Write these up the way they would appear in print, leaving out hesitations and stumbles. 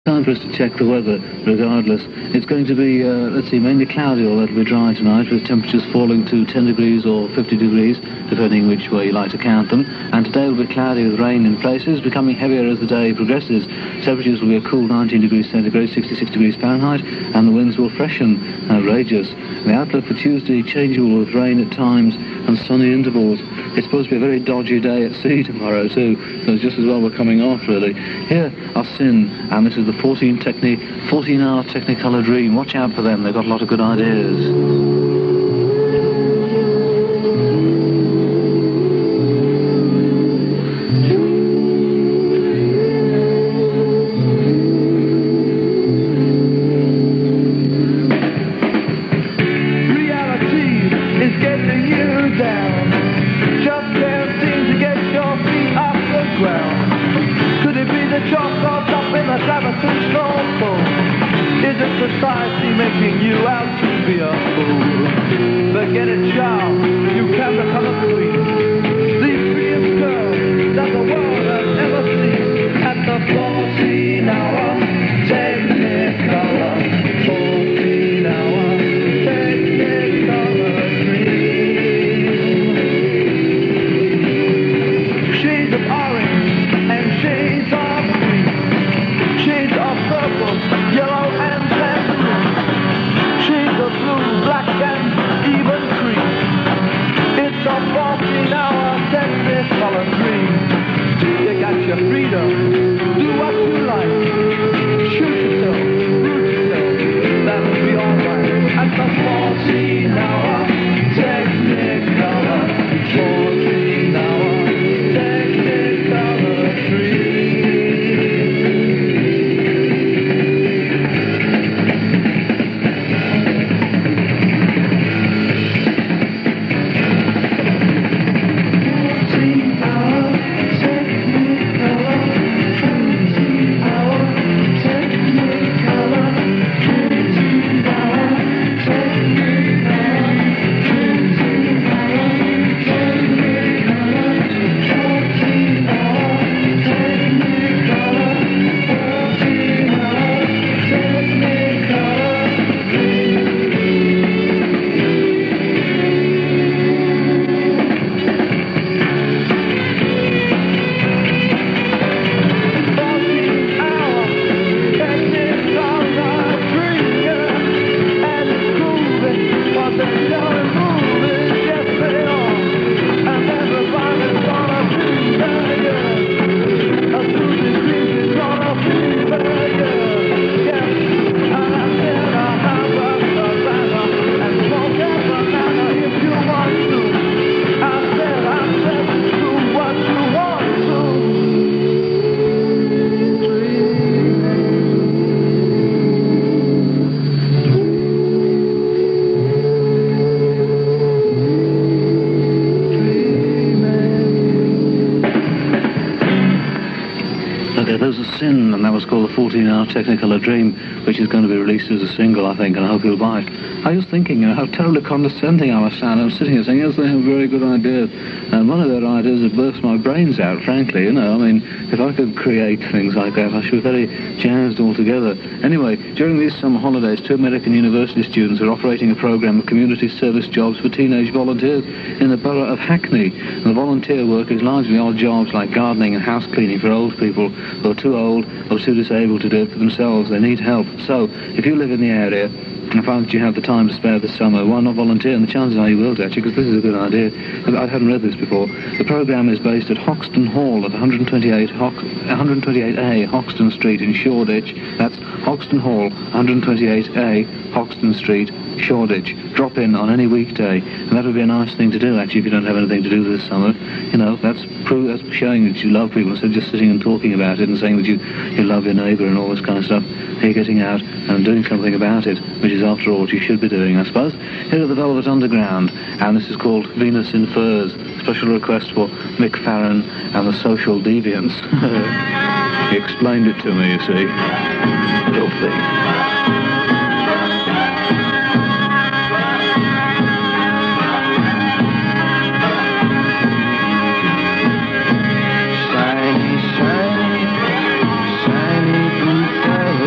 Time for us to check the weather, regardless. It's going to be, mainly cloudy, although it'll be dry tonight, with temperatures falling to 10 degrees or 50 degrees, depending which way you like to count them. And today will be cloudy with rain in places, becoming heavier as the day progresses. Temperatures will be a cool 19 degrees centigrade, 66 degrees Fahrenheit, and the winds will freshen outrageous. The outlook for Tuesday, changeable with rain at times and sunny intervals. It's supposed to be a very dodgy day at sea tomorrow, too, so it's just as well we're coming off, really. Here are Sin, and this is the 14-hour Technicolor Dream. Watch out for them, they've got a lot of good ideas. Society making you out to be a fool. Forget it, child, you can become a queen. The freest girl that the world has ever seen. At the 14-hour Technicolor, 14-hour Technicolor dream. Shades of orange and shades of green. Shades of purple, yellow and blue, black, and even cream. It's a 14-hour Technicolor dream. You got your freedom, do what you like. Shoot yourself, root yourself, that'll be alright. At the 14-hour Technicolor, 14-hour Technicolor dream. Those are Sin, and that was called the 14-hour Technicolor Dream, which is going to be released as a single, I think, and I hope you'll buy it. I was thinking how terribly condescending I must sound. I was sitting here saying, yes, they have very good ideas, and one of their ideas had burst my brains out, frankly, you know. I mean, if I could create things like that, I should be very jazzed altogether. Anyway, during these summer holidays, 2 American university students are operating a program of community service jobs for teenage volunteers in the borough of Hackney. And the volunteer work is largely odd jobs like gardening and house cleaning for old people who are too old or too disabled to do it for themselves. They need help. So, if you live in the area and find that you have the time to spare this summer, why not volunteer? And the chances are you will, actually, because this is a good idea. I hadn't read this before. The programme is based at Hoxton Hall at 128A Hoxton Street in Shoreditch. That's Hoxton Hall, 128A Hoxton Street, Shoreditch. Drop in on any weekday, and that would be a nice thing to do, actually, if you don't have anything to do this summer. You know, that's showing that you love people instead of just sitting and talking about it and saying that you love your neighbour and all this kind of stuff. You're getting out and doing something about it, which is, after all, what you should be doing, I suppose. Here are the Velvet Underground, and this is called Venus in Furs. Special request for Mick Farron and the Social Deviants. He explained it to me, you see. Filthy. Shiny, shiny, shiny blue sky.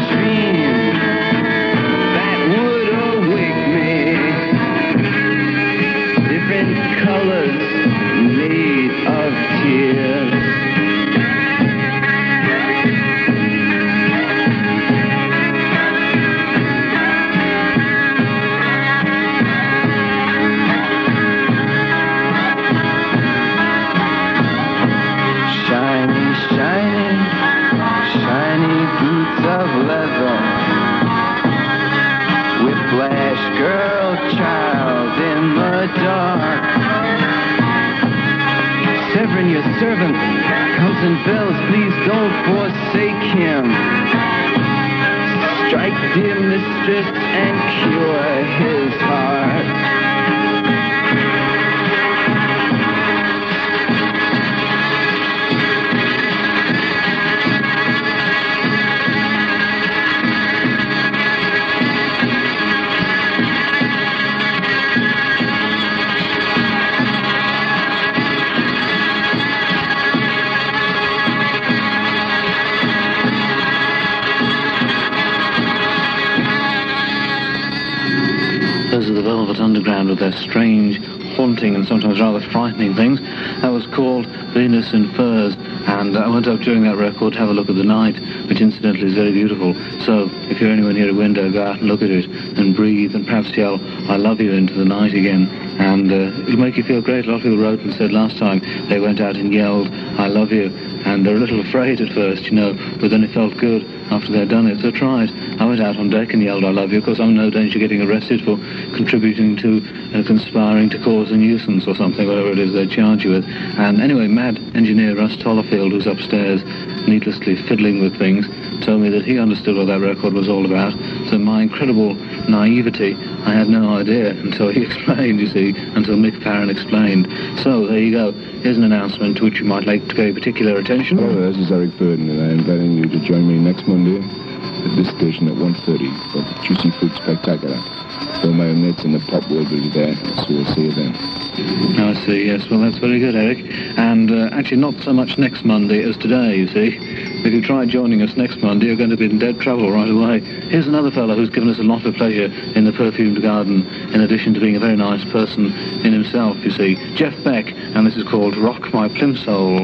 dream that would awake me. Different colors made of tears. Shiny boots of leather, whiplash girl child in the dark. Severin, your servant, comes and bells, please don't forsake him. Strike, dear mistress, and cure his heart. Those are the Velvet Underground with their strange, haunting and sometimes rather frightening things. That was called Venus in Furs, and I went up during that record to have a look at the night, which incidentally is very beautiful. So if you're anywhere near a window, go out and look at it and breathe and perhaps yell I love you into the night again, and it'll make you feel great. A lot of people wrote and said last time they went out and yelled I love you, and they're a little afraid at first, you know, but then it felt good after they'd done it. So try it. I went out on deck and yelled I love you. Of course, I'm in no danger getting arrested for contributing to conspiring to cause a nuisance or something, whatever it is they charge you with. And anyway, mad engineer Russ Tollerfield, who's upstairs needlessly fiddling with things, told me that he understood what that record was all about. So my incredible naivety, I had no idea until he explained, you see, until Mick Farron explained. So there you go. Here's an announcement to which you might like to pay particular attention. Hello, this is Eric Burden, and I'm inviting you to join me next Monday at this station at 1:30 for the Juicy Fruit Spectacular. All my mates in the pop world will be there, so we'll see you then. I see, yes. Well, that's very good, Eric. And actually not so much next Monday as today, you see. If you try joining us next Monday, you're going to be in dead trouble right away. Here's another fellow who's given us a lot of pleasure in the Perfumed Garden, in addition to being a very nice person in himself, you see. Jeff Beck, and this is called Rock My Plimsoll.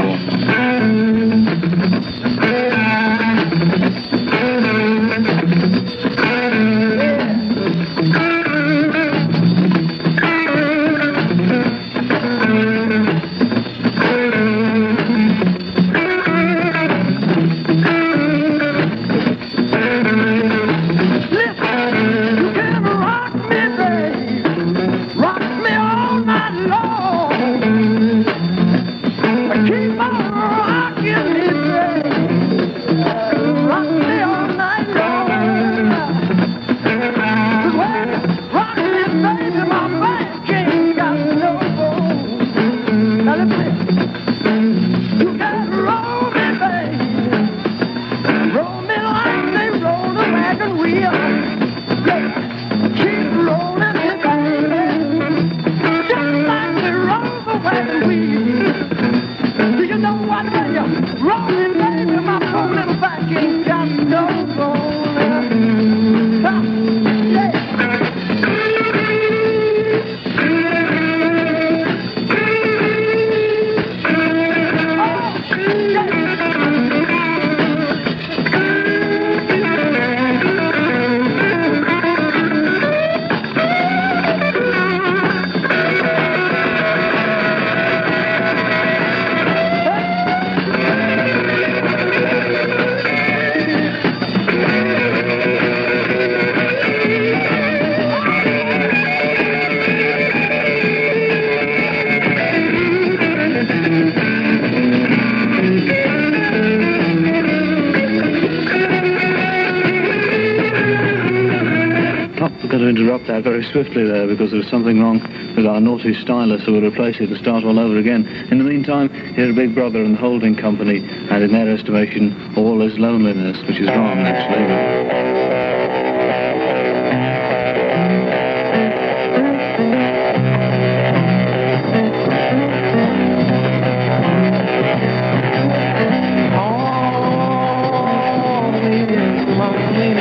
Interrupt that very swiftly there because there's something wrong with our naughty stylus, so we'll replace it and start all over again. In the meantime, here's Big Brother and the Holding Company, and in their estimation, all is loneliness, which is wrong, actually. Loneliness.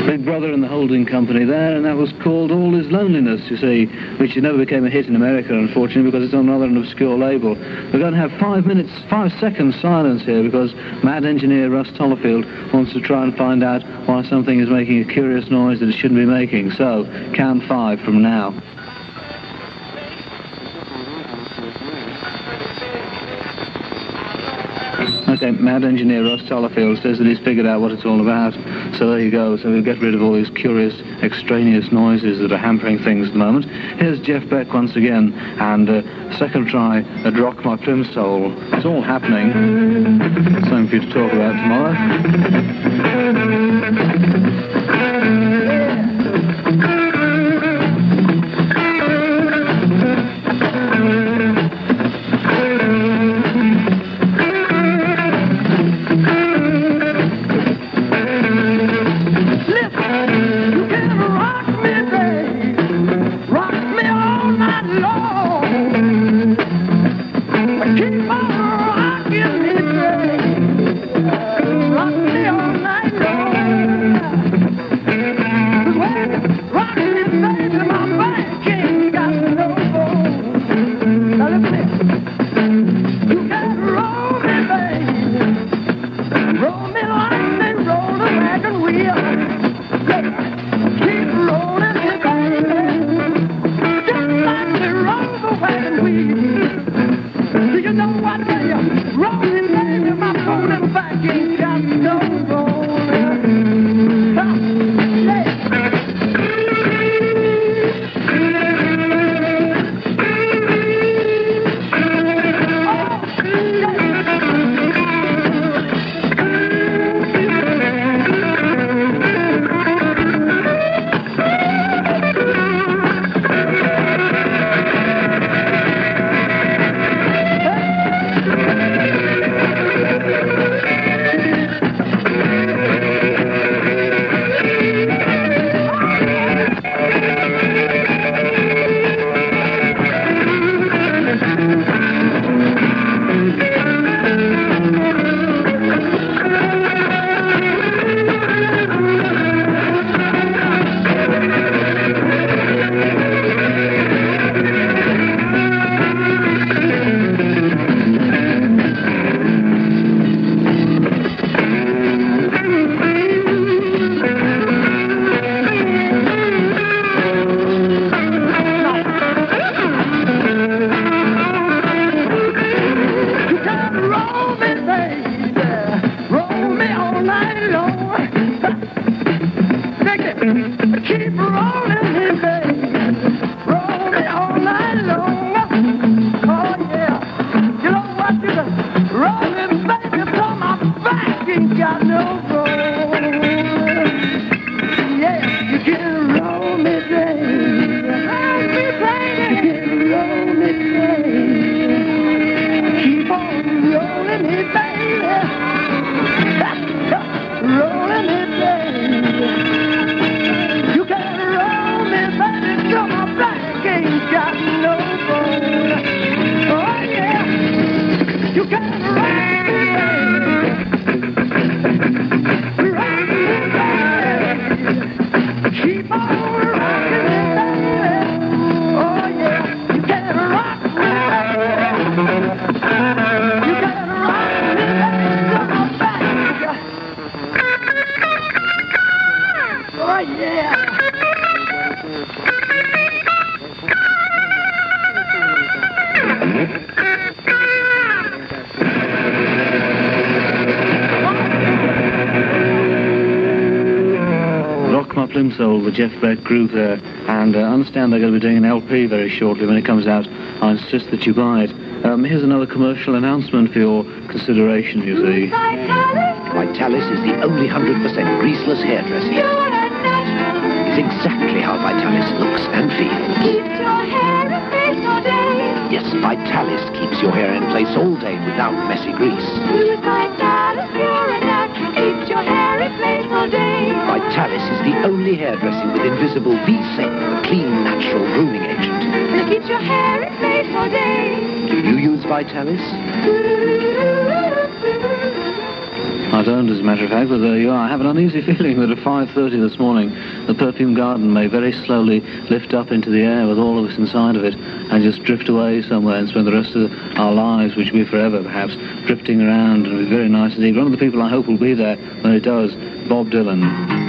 Big Brother and the holding company there, and that was called All Is Loneliness, you see, which never became a hit in America, unfortunately, because it's on rather an obscure label. We're going to have 5 seconds silence here because mad engineer Russ Tollerfield wants to try and find out why something is making a curious noise that it shouldn't be making. So, count 5 from now. Okay, mad engineer Russ Tollerfield says that he's figured out what it's all about. So there you go. So we'll get rid of all these curious, extraneous noises that are hampering things at the moment. Here's Jeff Beck once again, and second try at Rock My Plimsoll. It's all happening. Something for you to talk about tomorrow. Plimsoll, the Jeff Beck group there, and I understand they're going to be doing an LP very shortly. When it comes out, I insist that you buy it. Here's another commercial announcement for your consideration, you see. Vitalis is the only 100% greaseless hairdressing. It's exactly how Vitalis looks and feels. Keeps your hair in place all day. Yes, Vitalis keeps your hair in place all day without messy grease. Use Vitalis Pure and Natural. Keeps your hair in place all day. Vitalis is the only hairdressing with invisible V-Sec, the clean, natural grooming agent. It keeps your hair in place all day. Do you use Vitalis? I don't, as a matter of fact, but there you are. I have an uneasy feeling that at 5:30 this morning, the perfume garden may very slowly lift up into the air with all of us inside of it and just drift away somewhere and spend the rest of our lives, which will be forever perhaps, drifting around, and it'll be very nice indeed. One of the people I hope will be there when it does, Bob Dylan.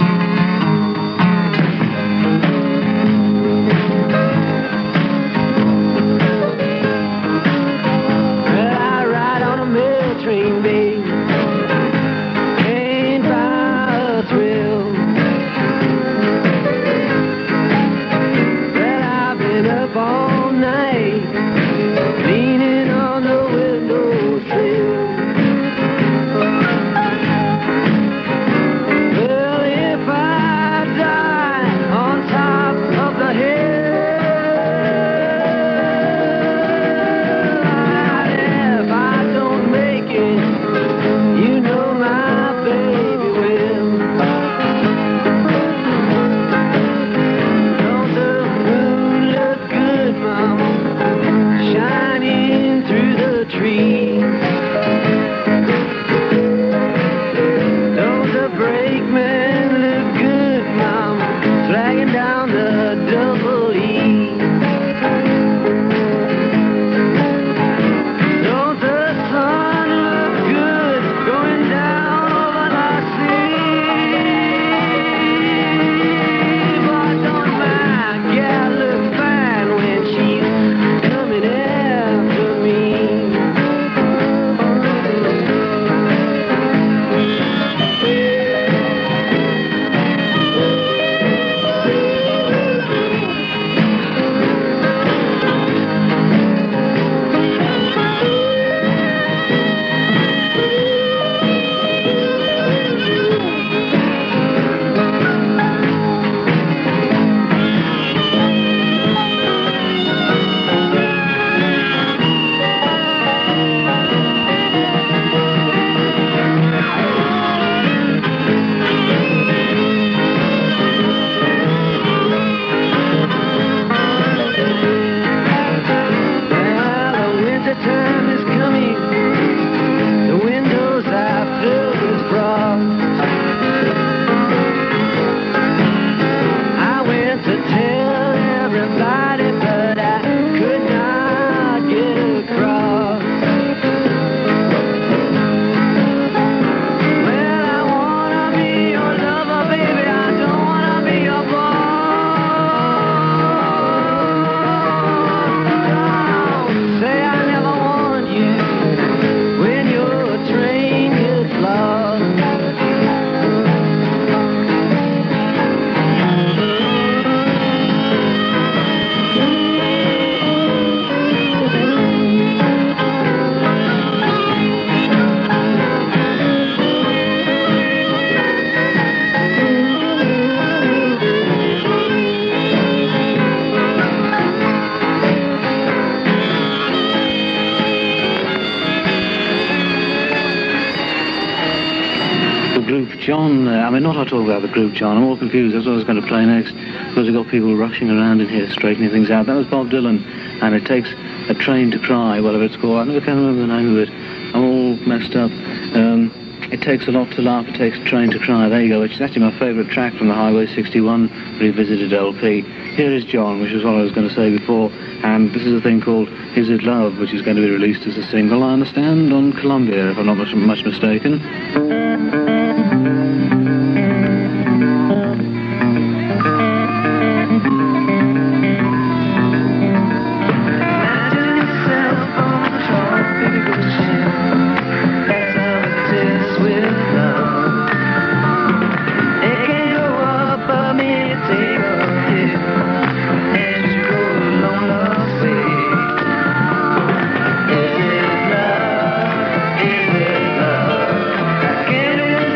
John, not I talk about the group, John. I'm all confused. That's what I was going to play next, because we've got people rushing around in here, straightening things out. That was Bob Dylan, and It Takes a Train to Cry, whatever it's called. I never can remember the name of it. I'm all messed up. It Takes a Lot to Laugh, It Takes a Train to Cry. There you go, which is actually my favourite track from the Highway 61 Revisited LP. Here is John, which is what I was going to say before, and this is a thing called Is It Love, which is going to be released as a single, I understand, on Columbia, if I'm not much mistaken. Get it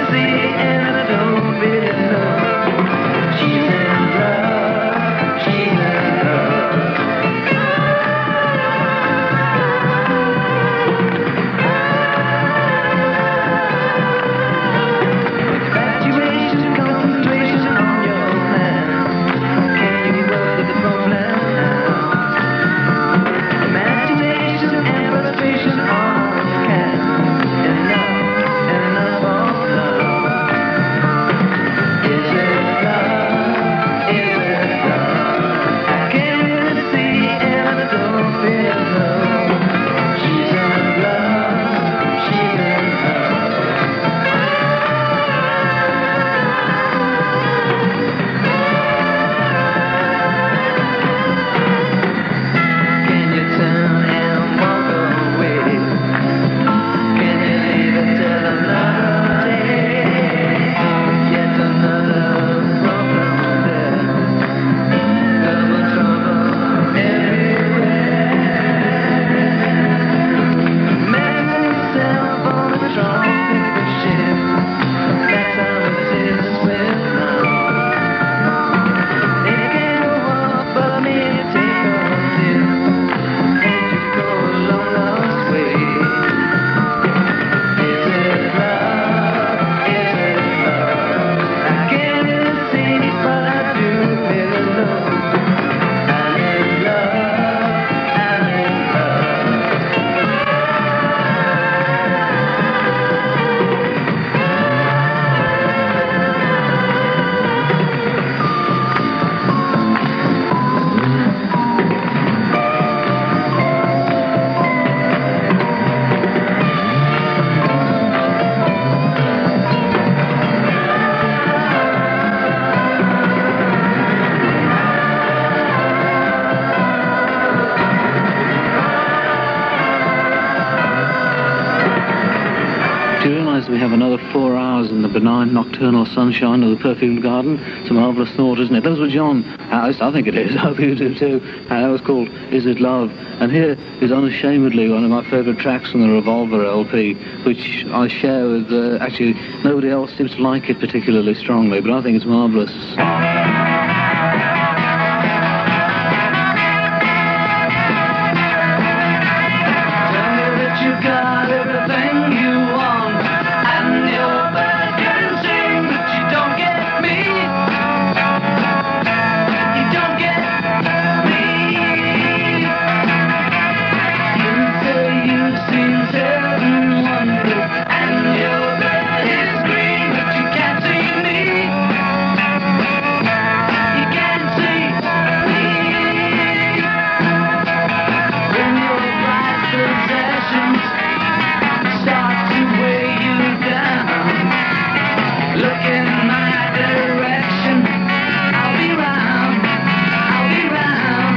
benign nocturnal sunshine of the perfumed garden. It's a marvellous thought, isn't it? Those were John. At least I think it is. I hope you do too. That was called Is It Love? And here is unashamedly one of my favourite tracks from the Revolver LP, which I share with, actually, nobody else seems to like it particularly strongly, but I think it's marvellous. Got everything you want, and your bird can sing, but you don't get me. You don't get me. You say you've seen 7 wonders, and your bird is green, but you can't see me. You can't see me. When your bright possessions start to weigh you down, look in my direction, I'll be round, I'll be round.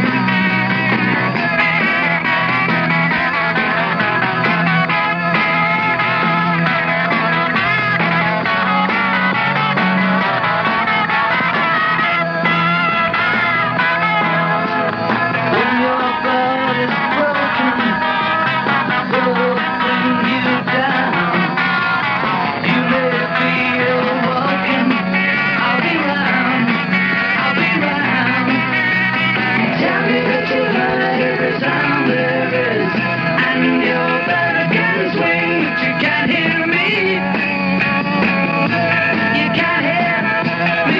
When your bed is broken, will bring you down. You may feel welcome. I'll be round. I'll be round. Tell me that you heard every sound there is, and your bird can swing, but you can't hear me. You can't hear me.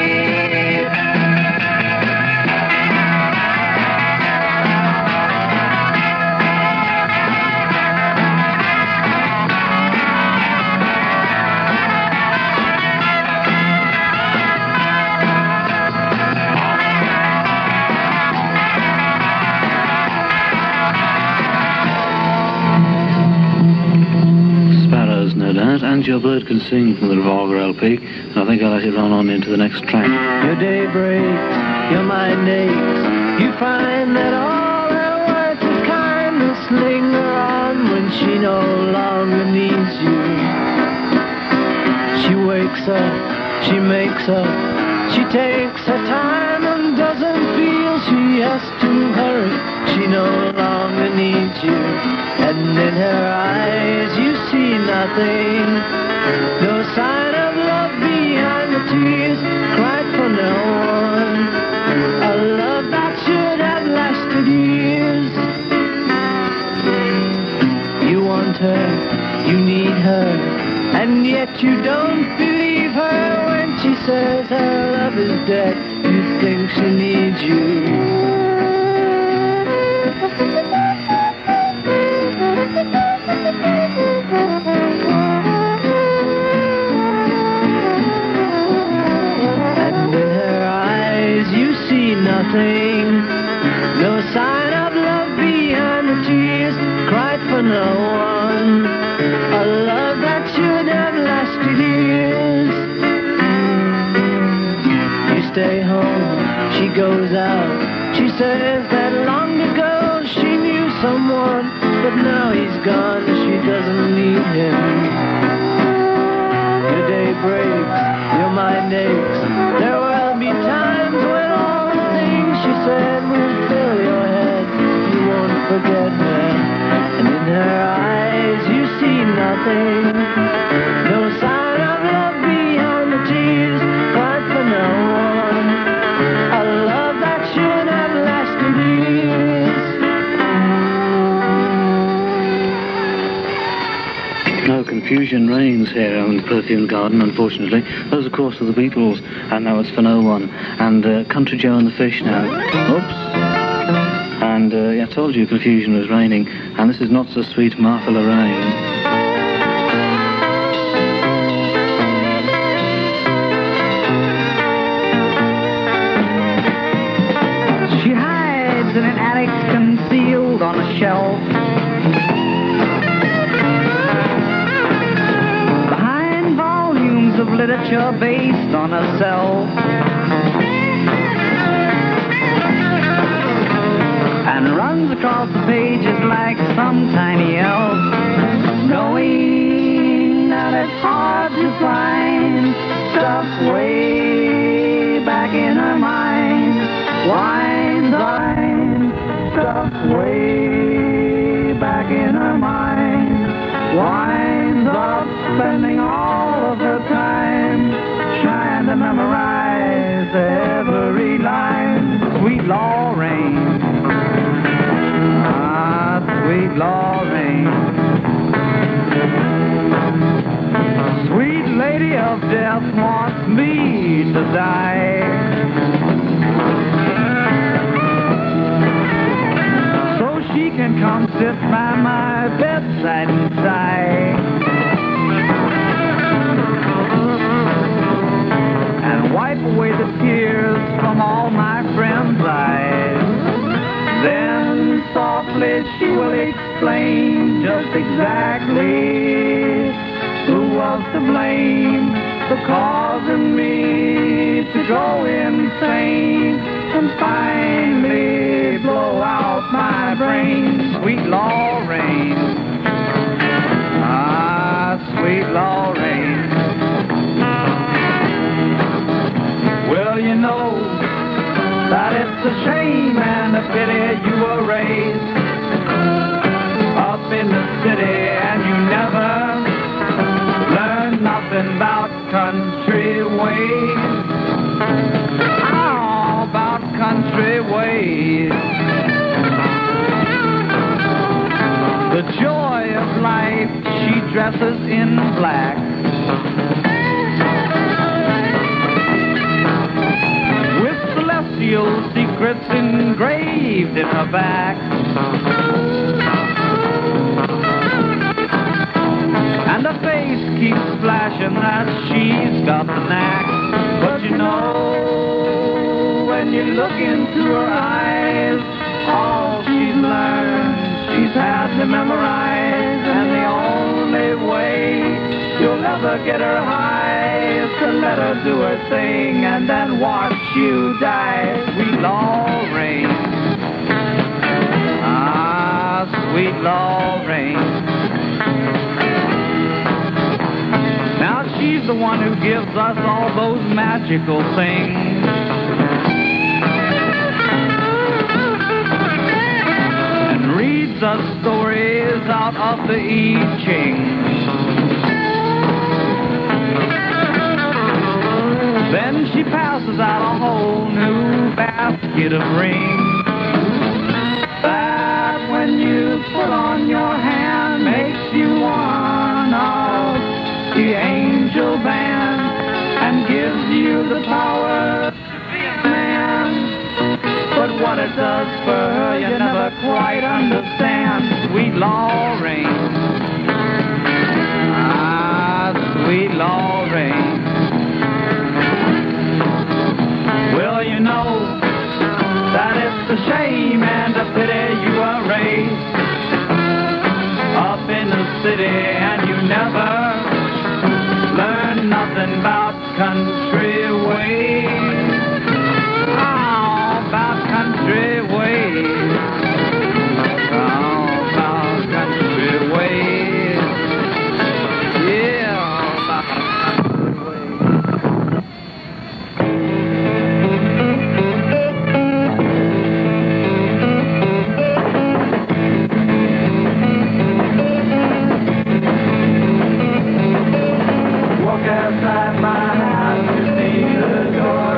Sparrows, no doubt, and Your Bird Can Sing from the Revolver LP, and I think I'll let it run on into the next track. Your day breaks, your mind aches. You find that all her words of kindness linger on when she no longer needs you. She wakes up, she makes up, she takes her time and doesn't feel she has to hurry. She no longer needs you, and in her eyes you see nothing. No sign of love behind the tears cried for no one. A love that should have lasted years. You want her, you need her, and yet you don't believe her when she says her love is dead. You think she needs you. And in her eyes you see nothing. No sign of love behind the tears cried for no one. A love that should have lasted years. You stay home, she goes out. She says that long ago she knew someone, but now he's gone, she doesn't need him. Your day breaks, your mind aches. There will be times when all the things she said will fill your head. You won't forget her, and in her eyes you see nothing. No sign of love behind the tears cried for no one. A love that should have lasted years. No confusion reigns here on the Perfume Garden, unfortunately. Those, of course, are the Beatles, and that was For No One. And Country Joe and the Fish now. Oops. And I told you confusion was reigning, and this is Not So Sweet Martha Lorraine. She hides in an attic concealed on a shelf. Behind volumes of literature based on herself. And runs across the pages like some tiny elf, knowing that it's hard to find stuff way back in her mind. Winds up, stuff way back in her mind. Winds up spending all of her time trying to memorize every line. Sweet Lorraine, ah, sweet Lorraine, sweet lady of death wants me to die. So she can come sit by my bedside and sigh, and wipe away the tears from all my friends' eyes. Then softly she will explain just exactly who was to blame for causing me to go insane and finally blow out my brain. Sweet Lorraine, ah, sweet Lorraine. Well, you know that it's a shame and a pity you were raised up in the city and you never learned nothing about country ways. Oh, about country ways. The joy of life, she dresses in black, with celestial secrets engraved in her back. And her face keeps flashing that she's got the knack. But you know, when you look into her eyes, all she's learned, she's had to memorize. And the only way you'll ever get her high is to let her do her thing and then watch you die. Sweet Lorraine, ah, sweet Lorraine. Now she's the one who gives us all those magical things, and reads us stories out of the I Ching. Then she passes out a whole new basket of rings that when you put on your hand makes you one of the angel band and gives you the power to be a man. But what it does for her you never quite understand. Sweet Lorraine, ah, sweet Lorraine. Well, you know that it's a shame and a pity you were raised up in the city and you never learn nothing about country ways. Oh, about country ways. Oh, about country ways. Yeah, about country ways. Walk outside my house, you see the door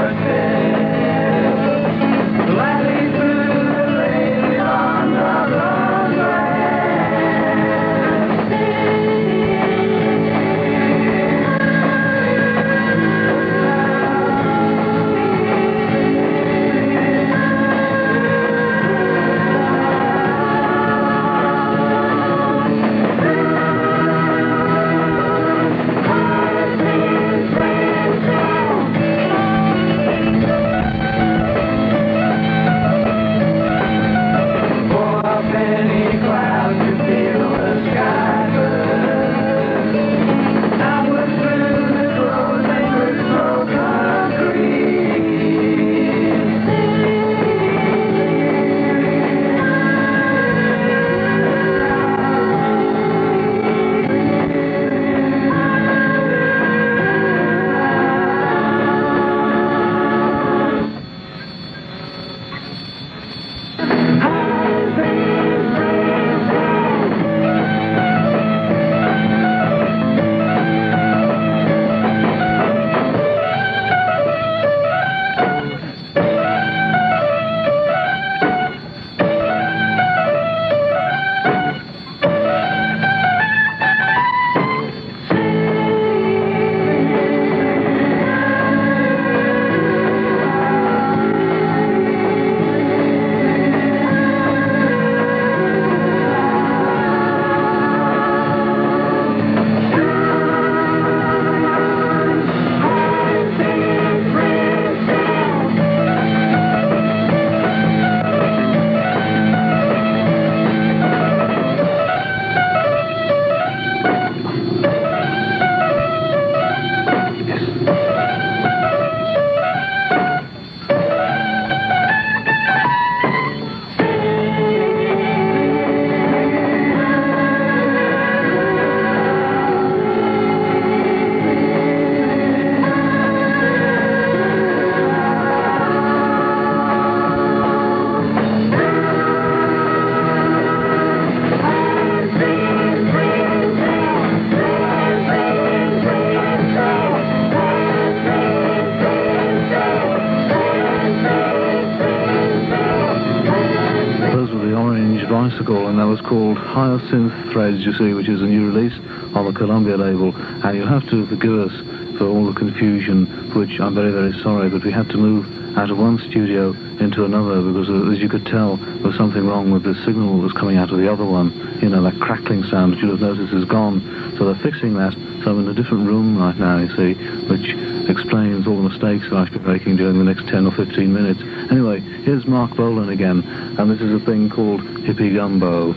classical, and that was called Hyacinth Threads, you see, which is a new release on the Columbia label. And you'll have to forgive us for all the confusion, for which I'm very, very sorry, but we had to move out of one studio into another because, as you could tell, there was something wrong with the signal that was coming out of the other one. You know, that crackling sound that you'll have noticed is gone. So they're fixing that. So I'm in a different room right now, you see, which explains all the mistakes that I should be making during the next 10 or 15 minutes. Anyway, here's Mark Bolan again, and this is a thing called Hippie Gumbo.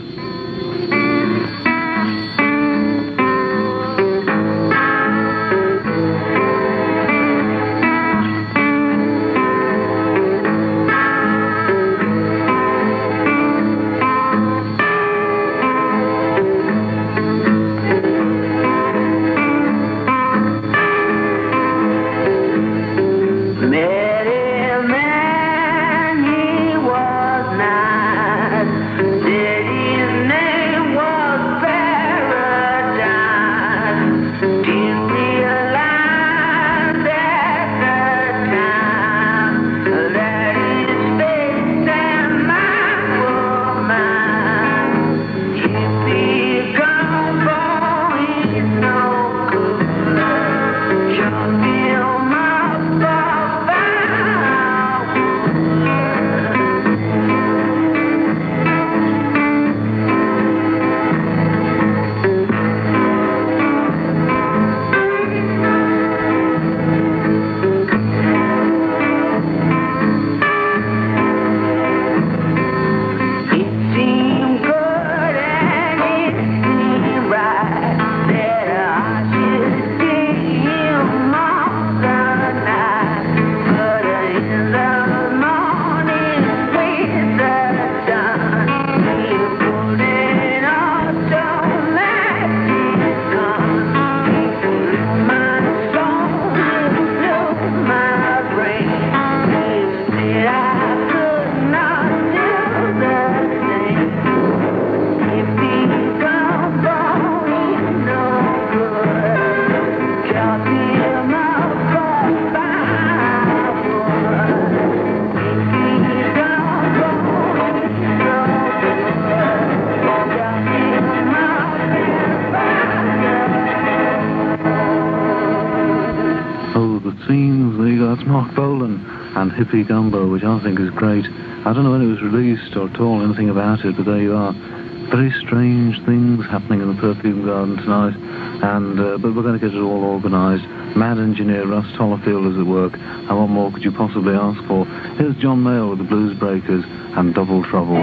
Hippie Gumbo, which I think is great. I don't know when it was released or at all anything about it, but there you are. Very strange things happening in the Perfume Garden tonight, and but we're going to get it all organised. Mad engineer Russ Tollerfield is at work, and what more could you possibly ask for? Here's John Mayall with the Blues Breakers and Double Trouble.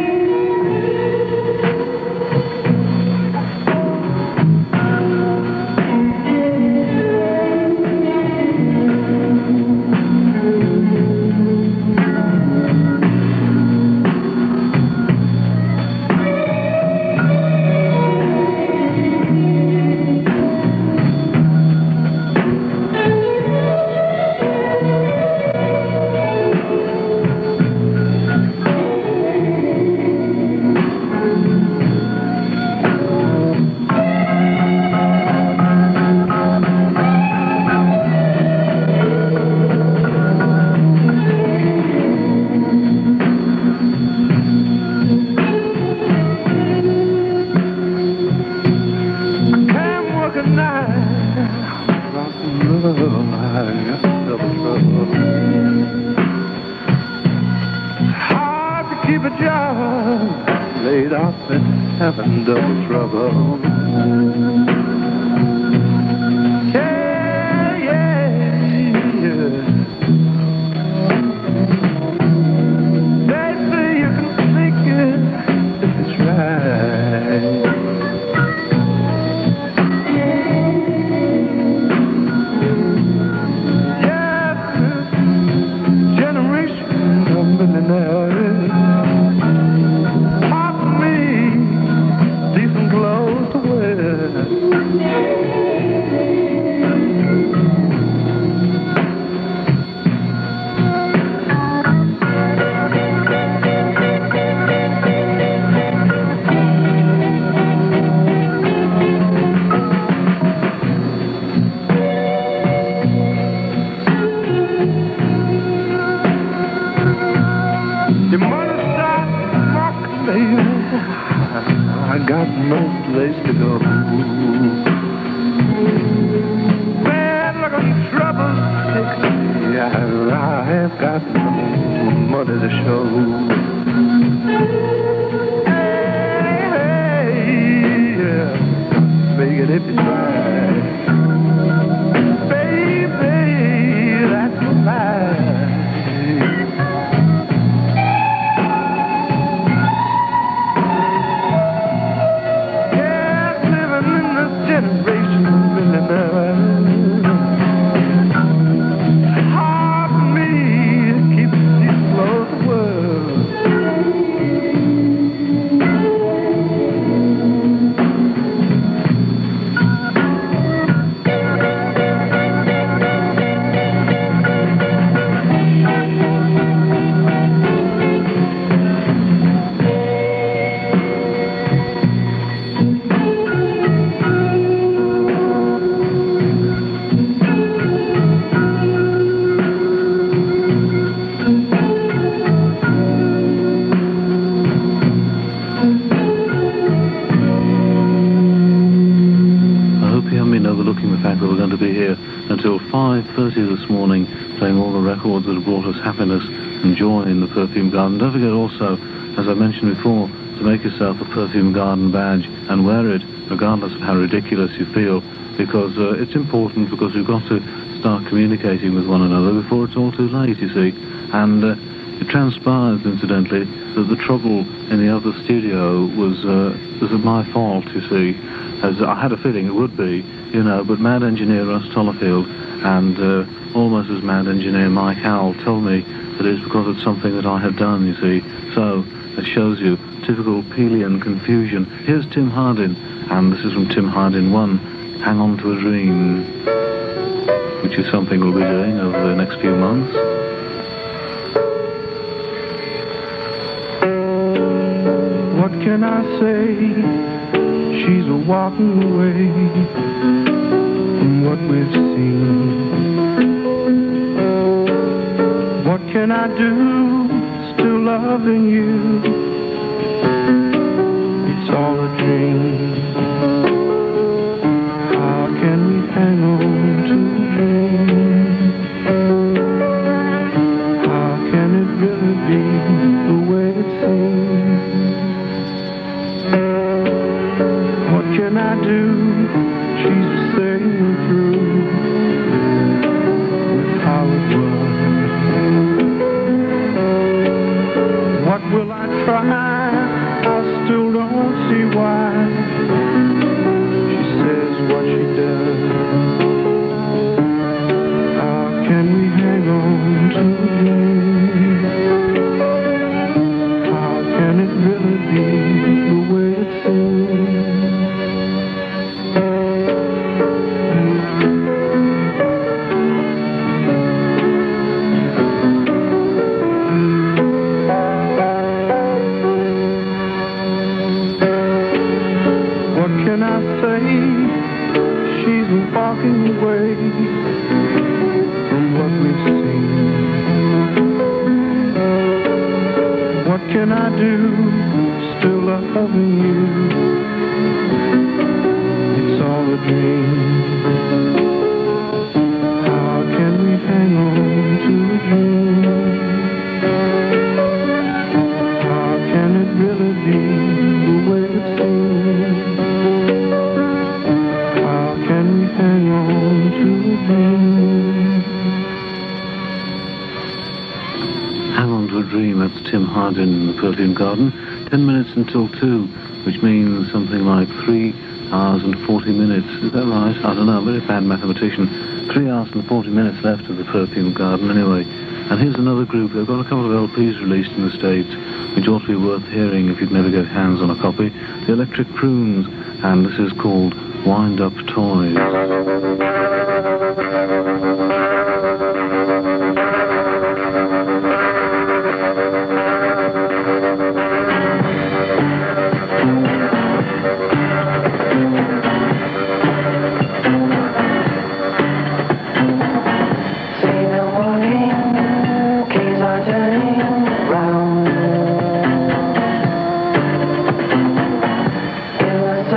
Having double trouble. Yeah, yeah, yeah. They say you can make it if you try. Yeah, this generation of millionaires. Clothes to wear. no place to go. Bad luck and trouble takes me. I have got no money to show. Hey, yeah, make it if you try. Baby, that's the lie. Generation really hard for me to keep these close to world. Until 5:30 this morning, playing all the records that have brought us happiness and joy in the Perfume Garden. Don't forget also, as I mentioned before, to make yourself a Perfume Garden badge and wear it, regardless of how ridiculous you feel, because it's important, because we've got to start communicating with one another before it's all too late, you see. And it transpires, incidentally, that the trouble in the other studio was my fault, you see, as I had a feeling it would be, you know, but mad engineer Russ Tollerfield and almost as mad engineer Mike Howell told me that it's because it's something that I had done, you see. So it shows you typical Pelian confusion. Here's Tim Hardin, and this is from Tim Hardin 1, Hang On to a Dream, which is something we'll be doing over the next few months. What can I say? She's a walking away from what we've seen. What can I do? Still loving you. It's all a dream. How can we hang on to a dream? How can it really be the way it seems? What can I do? She's staying through with how it was. What will I try? I still don't see why. She says what she does. How can we hang on to a dream? How can it really be the way it seems? Can I say she's walking away from what we've seen? What can I do? Still loving you. It's all a dream. How can we hang on to a dream? How can it really be the way it seems? Hang on to a dream. Hang On to a Dream, that's Tim Hardin in the Perfume Garden. 10 minutes until 2, which means something like 3 hours and 40 minutes. Is that right? I don't know, I'm a very bad mathematician. 3 hours and 40 minutes left of the Perfume Garden anyway. And here's another group. They've got a couple of LPs released in the States, which ought to be worth hearing if you'd never get hands on a copy. The Electric Prunes, and this is called Wind Up Toys. In the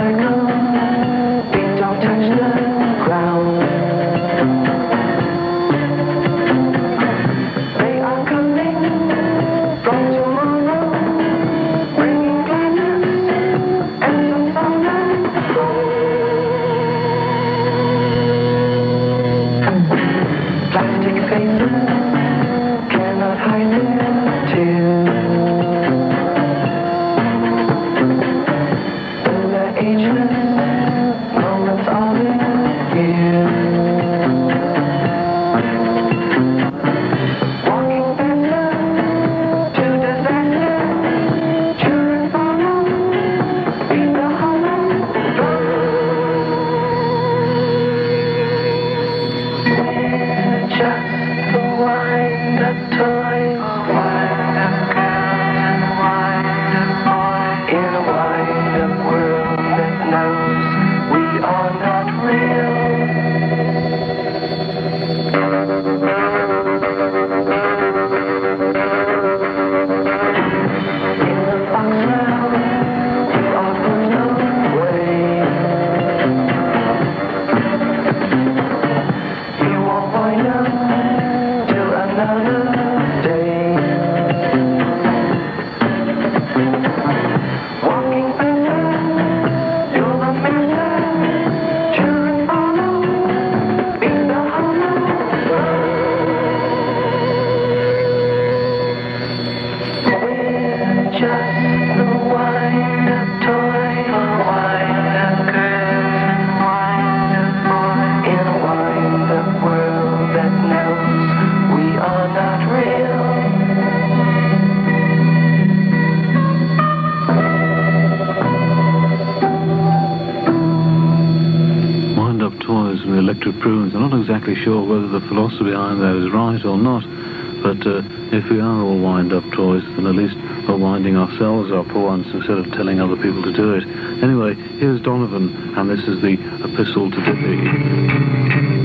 to prunes. I'm not exactly sure whether the philosophy behind that is right or not, but if we are all wind-up toys, then at least we're winding ourselves up for once instead of telling other people to do it. Anyway, here's Donovan, and this is the Epistle to Dippy.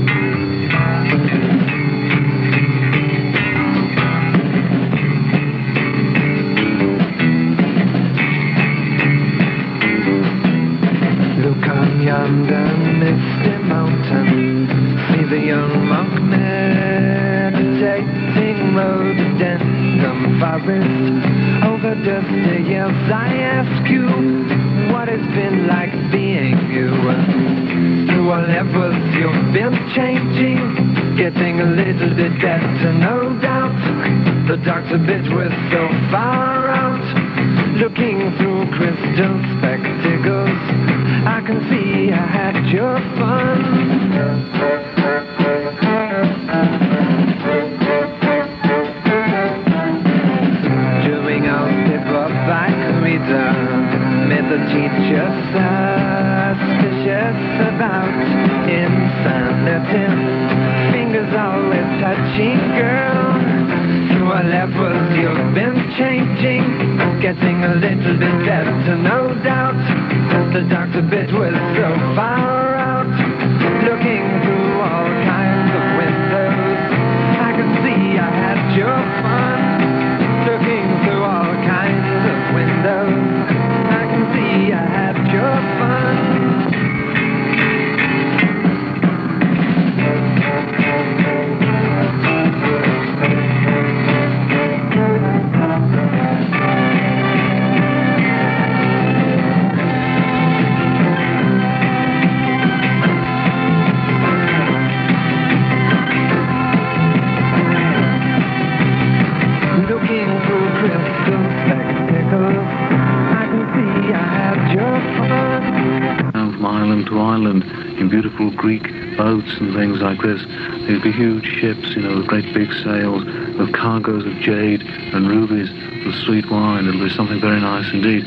Yonder misty mountain, see the young monk meditating, rhododendron forest over dusty hills. I ask you, what it's been like being you? Through all levels you've been changing, getting a little bit better, no doubt. The doctor bit was so far out, looking through crystal spectacles. I can see I had your fun. Doing out paperback reader, made the teacher suspicious about insanity. Fingers always touching, girl. Through our levels you've been changing, getting a little bit better, no doubt. The doctor bit was so far out, looking through all kinds of windows. I could see I had your fun, looking through all kinds of windows. I can see I had your fun. In beautiful Greek boats and things like this. There'd be huge ships, with great big sails, with cargoes of jade and rubies, with sweet wine. It'll be something very nice indeed.